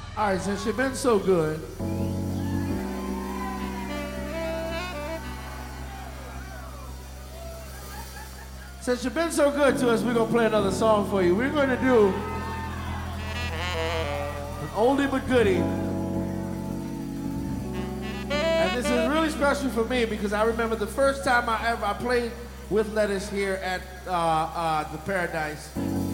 All right, since you've been so good, to us, we're gonna play another song for you. We're gonna do an oldie but goodie. And this is really special for me because I remember the first time I played with Lettuce here at the Paradise.